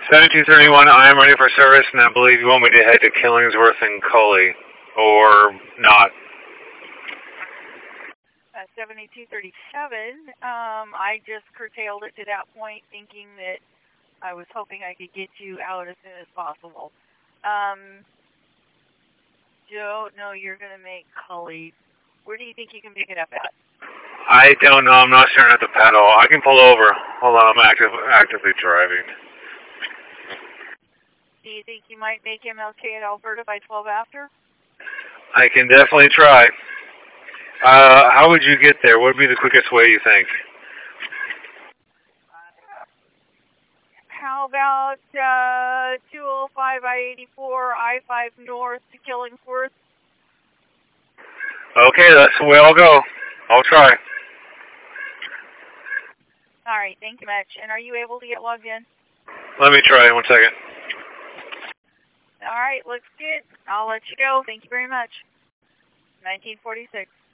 1731, I am ready for service, and I believe you want me to head to Killingsworth and Cully, or not. 7237, I just curtailed it to that point, thinking that I was hoping I could get you out as soon as possible. Don't know you're going to make Cully. Where do you think you can pick it up at? I don't know. I'm not sure at the pedal. I can pull over. Hold on, I'm actively driving. Do you think you might make MLK at Alberta by 12 after? I can definitely try. How would you get there? What would be the quickest way, you think? How about 205 I-84, I-5 north to Killingsworth? Okay, that's the way I'll go. I'll try. All right, thank you much. And are you able to get logged in? Let me try. 1 second. All right, looks good. I'll let you go. Thank you very much. 1946.